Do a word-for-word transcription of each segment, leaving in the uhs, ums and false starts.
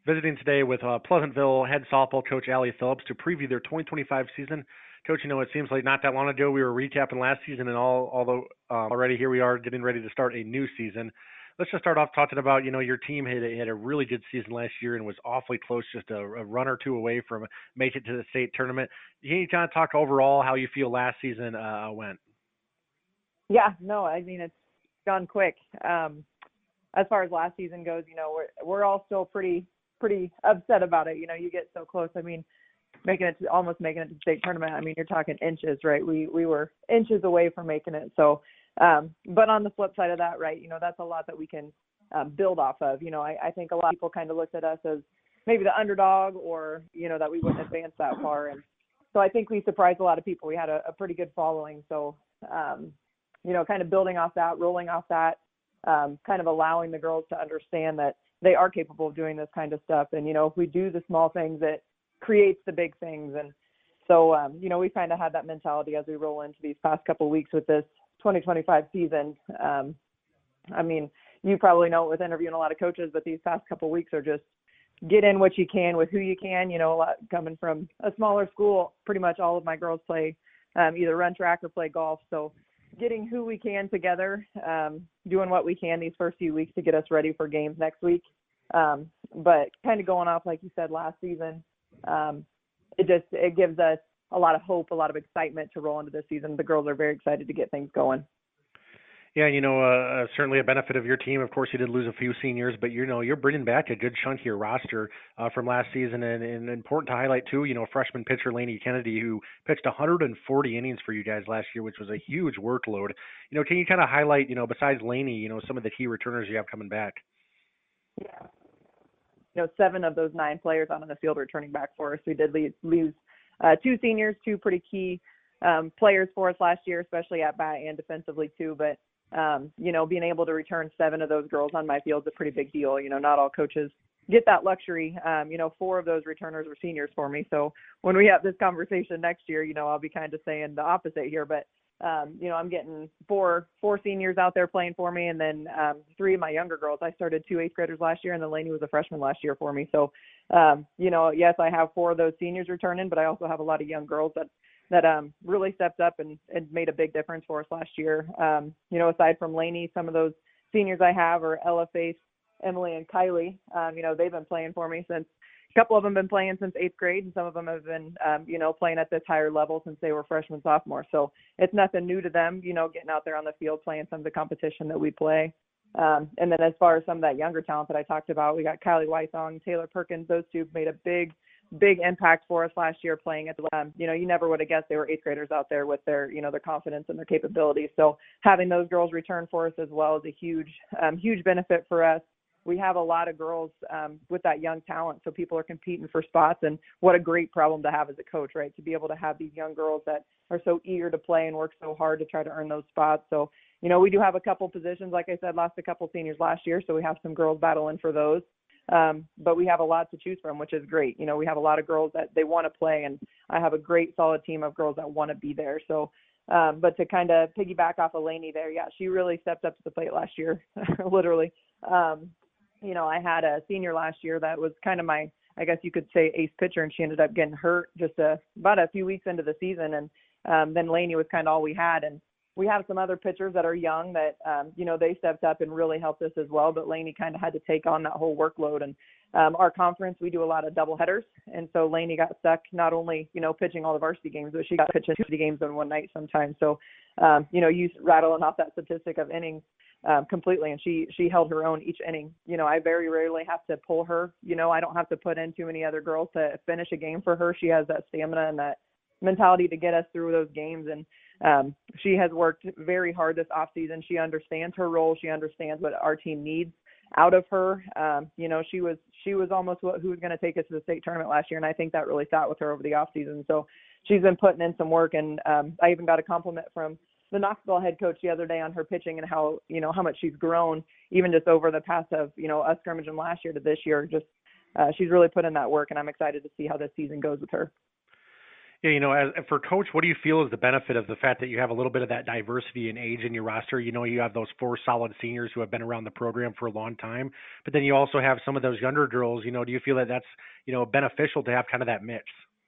visiting today with uh, Pleasantville head softball coach Allie Phillips to preview their twenty twenty-five season. Coach, you know, it seems like not that long ago we were recapping last season, and all, although um, already here we are getting ready to start a new season. Let's just start off talking about, you know, your team had, had a really good season last year and was awfully close, just a, a run or two away from making it to the state tournament. Can you kind of talk overall how you feel last season uh, went? Yeah, no, I mean, it's gone quick. Um, as far as last season goes, you know, we're we're all still pretty pretty upset about it. You know, you get so close. I mean, making it to, almost making it to the state tournament. I mean, you're talking inches, right? We we were inches away from making it. So, um, but on the flip side of that, right? You know, that's a lot that we can um, build off of. You know, I, I think a lot of people kind of looked at us as maybe the underdog, or you know, that we wouldn't advance that far. And so I think we surprised a lot of people. We had a, a pretty good following. So, um, you know, kind of building off that, rolling off that. Um, kind of allowing the girls to understand that they are capable of doing this kind of stuff. And, you know, if we do the small things, it creates the big things. And so, um, you know, we kind of had that mentality as we roll into these past couple of weeks with this twenty twenty-five season. Um, I mean, you probably know with interviewing a lot of coaches, but these past couple of weeks are just get in what you can with who you can. You know, a lot coming from a smaller school, pretty much all of my girls play um, either run track or play golf. So, getting who we can together, um, doing what we can these first few weeks to get us ready for games next week. Um, but kind of going off, like you said, last season, um, it just, it gives us a lot of hope, a lot of excitement to roll into this season. The girls are very excited to get things going. Yeah, you know, uh, uh, certainly a benefit of your team. Of course, you did lose a few seniors, but you know, you're bringing back a good chunk of your roster uh, from last season, and, and important to highlight too. You know, freshman pitcher Lainey Kennedy, who pitched one hundred forty innings for you guys last year, which was a huge workload. You know, can you kind of highlight, you know, besides Lainey, you know, some of the key returners you have coming back? Yeah, you know, seven of those nine players out on the field returning back for us. We did lose, lose uh, two seniors, two pretty key um, players for us last year, especially at bat and defensively too, but. Um, you know, being able to return seven of those girls on my field is a pretty big deal. You know, not all coaches get that luxury. Um, you know, four of those returners were seniors for me. So when we have this conversation next year, you know, I'll be kind of saying the opposite here. But, um, you know, I'm getting four four seniors out there playing for me, and then um, three of my younger girls. I started two eighth graders last year, and then Lainey was a freshman last year for me. So, um, you know, yes, I have four of those seniors returning, but I also have a lot of young girls that that um, really stepped up and, and made a big difference for us last year. Um, you know, aside from Lainey, some of those seniors I have are Ella, Faith, Emily, and Kylie. Um, you know, they've been playing for me since, a couple of them been playing since eighth grade, and some of them have been, um, you know, playing at this higher level since they were freshmen, sophomore. So it's nothing new to them, you know, getting out there on the field, playing some of the competition that we play. Um, and then as far as some of that younger talent that I talked about, we got Kylie Weissong, Taylor Perkins. Those two made a big big impact for us last year playing at the, um, you know, you never would have guessed they were eighth graders out there with their, you know, their confidence and their capabilities. So having those girls return for us as well is a huge, um, huge benefit for us. We have a lot of girls um, with that young talent, so people are competing for spots, and what a great problem to have as a coach, right? To be able to have these young girls that are so eager to play and work so hard to try to earn those spots. So, you know, we do have a couple positions, like I said, lost a couple seniors last year, so we have some girls battling for those. Um, but we have a lot to choose from, which is great. You know, we have a lot of girls that they want to play, and I have a great solid team of girls that want to be there. So, um, but to kind of piggyback off of Lainey there, yeah, she really stepped up to the plate last year, literally. Um, you know, I had a senior last year that was kind of my, I guess you could say, ace pitcher, and she ended up getting hurt just a, about a few weeks into the season. And um, then Lainey was kind of all we had. And we have some other pitchers that are young that, um, you know, they stepped up and really helped us as well. But Lainey kind of had to take on that whole workload. And um, our conference, we do a lot of double headers. And so Lainey got stuck not only, you know, pitching all the varsity games, but she got pitching two games in one night sometimes. So, um, you know, you rattling off that statistic of innings um, completely. And she, she held her own each inning. You know, I very rarely have to pull her. You know, I don't have to put in too many other girls to finish a game for her. She has that stamina and that mentality to get us through those games. And um, she has worked very hard this offseason. She understands her role. She understands what our team needs out of her. Um, you know, she was she was almost what, who was going to take us to the state tournament last year, and I think that really sat with her over the offseason. So she's been putting in some work, and um, I even got a compliment from the Knoxville head coach the other day on her pitching and how, you know, how much she's grown even just over the past of, you know, us scrimmaging last year to this year. Just uh, she's really put in that work, and I'm excited to see how this season goes with her. Yeah, you know, as for coach, what do you feel is the benefit of the fact that you have a little bit of that diversity in age in your roster? You know, you have those four solid seniors who have been around the program for a long time, but then you also have some of those younger girls. You know, do you feel that that's, you know, beneficial to have kind of that mix?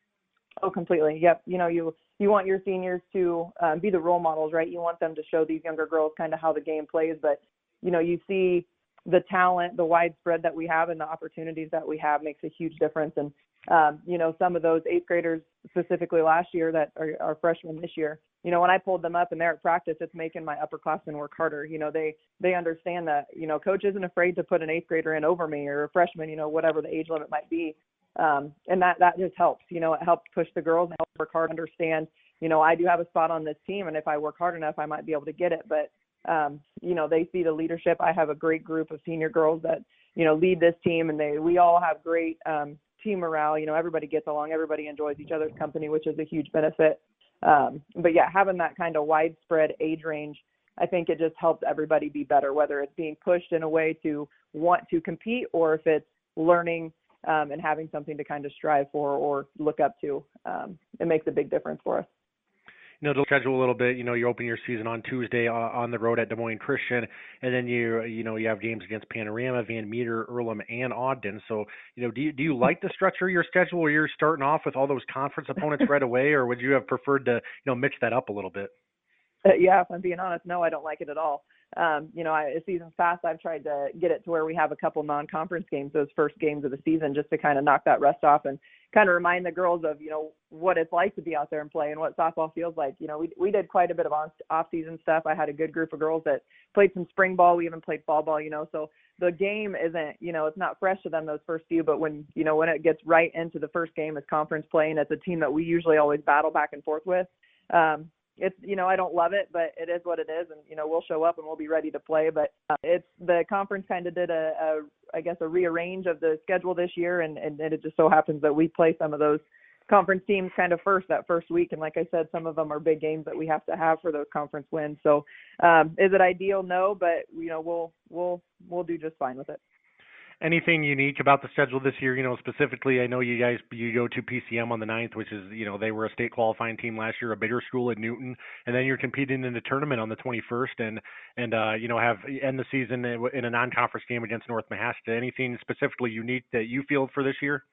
Oh, completely. Yep. You know, you you want your seniors to um, be the role models, right? You want them to show these younger girls kind of how the game plays. But you know, you see the talent, the widespread that we have, and the opportunities that we have makes a huge difference. And um, you know, some of those eighth graders specifically last year that are, are freshmen this year. You know, when I pulled them up and they're at practice, it's making my upperclassmen work harder. You know, they they understand that, you know, coach isn't afraid to put an eighth grader in over me or a freshman, you know, whatever the age limit might be. Um, and that, that just helps, you know, it helps push the girls and help work hard, understand, you know, I do have a spot on this team, and if I work hard enough, I might be able to get it. But, um, you know, they see the leadership. I have a great group of senior girls that, you know, lead this team, and they, we all have great, um, team morale. You know, everybody gets along, everybody enjoys each other's company, which is a huge benefit. Um, but yeah, having that kind of widespread age range, I think it just helps everybody be better, whether it's being pushed in a way to want to compete or if it's learning um, and having something to kind of strive for or look up to. Um, it makes a big difference for us. You know, to schedule a little bit, you know, you open your season on Tuesday uh, on the road at Des Moines Christian, and then you, you know, you have games against Panorama, Van Meter, Earlham, and Ogden. So, you know, do you, do you like the structure of your schedule where you're starting off with all those conference opponents right away, or would you have preferred to, you know, mix that up a little bit? Uh, yeah, if I'm being honest, no, I don't like it at all. Um, you know, I, seasons past, I've tried to get it to where we have a couple non-conference games, those first games of the season, just to kind of knock that rust off and kind of remind the girls of, you know, what it's like to be out there and play and what softball feels like. You know, we we did quite a bit of on, off-season stuff. I had a good group of girls that played some spring ball. We even played fall ball, you know, so the game isn't, you know, it's not fresh to them those first few, but when, you know, when it gets right into the first game as conference play, and it's a team that we usually always battle back and forth with, um, it's, you know, I don't love it, but it is what it is. And, you know, we'll show up and we'll be ready to play. But uh, it's the conference kind of did a, a, I guess, a rearrange of the schedule this year. And, and it just so happens that we play some of those conference teams kind of first that first week. And like I said, some of them are big games that we have to have for those conference wins. So um, is it ideal? No, but, you know, we'll, we'll, we'll do just fine with it. Anything unique about the schedule this year? You know, specifically, I know you guys you go to P C M on the ninth, which is, you know, they were a state qualifying team last year, a bigger school at Newton, and then you're competing in the tournament on the twenty-first, and and uh, you know, have end the season in a non-conference game against North Mahasta. Anything specifically unique that you feel for this year?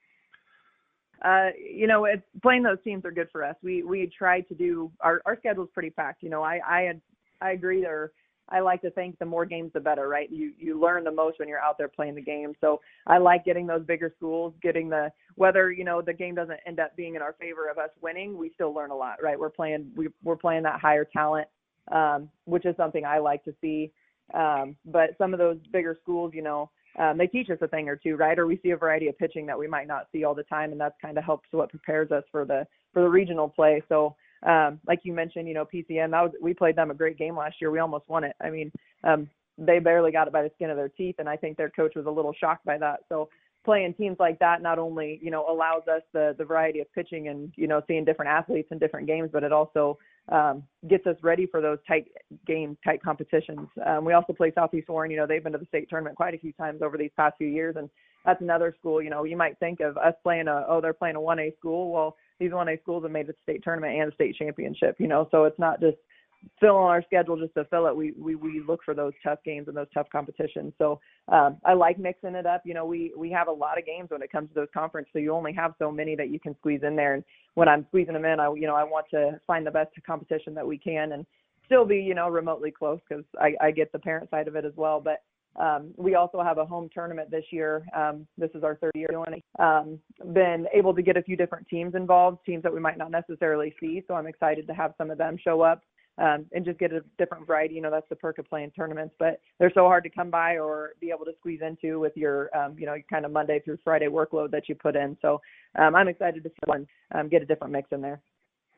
Uh, you know, it's, playing those teams are good for us. We we try to do our our schedule's pretty packed. You know, I I had, I agree there. I like to think the more games, the better, right? You you learn the most when you're out there playing the game. So I like getting those bigger schools, getting the, whether, you know, the game doesn't end up being in our favor of us winning, we still learn a lot, right? We're playing, we, we're playing that higher talent, um, which is something I like to see. Um, but some of those bigger schools, you know, um, they teach us a thing or two, right? Or we see a variety of pitching that we might not see all the time. And that's kind of helps what prepares us for the, for the regional play. So, Um, like you mentioned, you know, P C M, that was, we played them a great game last year. We almost won it. I mean, um, they barely got it by the skin of their teeth, and I think their coach was a little shocked by that. So playing teams like that not only, you know, allows us the, the variety of pitching and, you know, seeing different athletes in different games, but it also um, gets us ready for those tight games, tight competitions. Um, we also play Southeast Warren. You know, they've been to the state tournament quite a few times over these past few years, and that's another school. You know, you might think of us playing a, oh, they're playing a one A school. Well, these one A schools have made the state tournament and the state championship, you know, so it's not just filling our schedule just to fill it. We, we, we look for those tough games and those tough competitions. So um, I like mixing it up. You know, we, we have a lot of games when it comes to those conference, so you only have so many that you can squeeze in there. And when I'm squeezing them in, I, you know, I want to find the best competition that we can and still be, you know, remotely close, because I, I get the parent side of it as well. But Um, we also have a home tournament this year. Um, this is our third year doing it. Um, been able to get a few different teams involved, teams that we might not necessarily see. So I'm excited to have some of them show up um, and just get a different variety. You know, that's the perk of playing tournaments, but they're so hard to come by or be able to squeeze into with your, um, you know, kind of Monday through Friday workload that you put in. So um, I'm excited to see one um, get a different mix in there.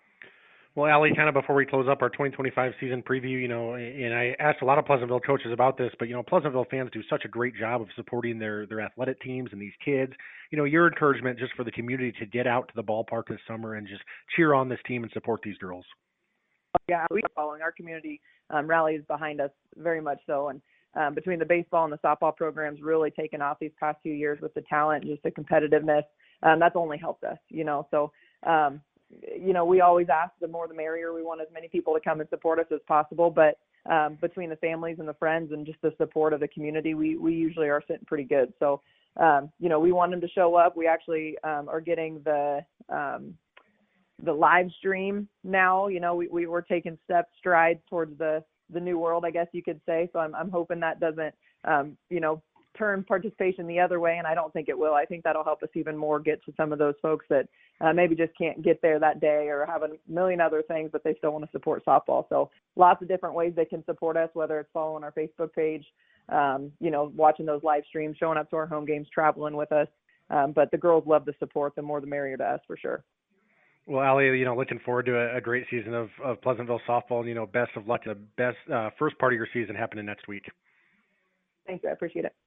Well, Allie, kind of before we close up our twenty twenty-five season preview, you know, and I asked a lot of Pleasantville coaches about this, but, you know, Pleasantville fans do such a great job of supporting their, their athletic teams and these kids. You know, your encouragement just for the community to get out to the ballpark this summer and just cheer on this team and support these girls. Yeah, we are following. Our community um, rallies behind us very much so. And um, between the baseball and the softball programs really taken off these past few years with the talent and just the competitiveness, um, that's only helped us, you know. So, um, you know, we always ask the more the merrier. We want as many people to come and support us as possible. But um, between the families and the friends and just the support of the community, we, we usually are sitting pretty good. So, um, you know, we want them to show up. We actually um, are getting the um, the live stream now. You know, we, we were taking steps, strides towards the, the new world, I guess you could say. So I'm, I'm hoping that doesn't, um, you know, turn participation the other way, and I don't think it will. I think that'll help us even more get to some of those folks that uh, maybe just can't get there that day or have a million other things, but they still want to support softball. So lots of different ways they can support us, whether it's following our Facebook page, um, you know, watching those live streams, showing up to our home games, traveling with us. Um, but the girls love the support. The more the merrier to us, for sure. Well, Allie, you know, looking forward to a, a great season of, of Pleasantville softball. And, you know, best of luck to the best uh, first part of your season happening next week. Thank you. I appreciate it.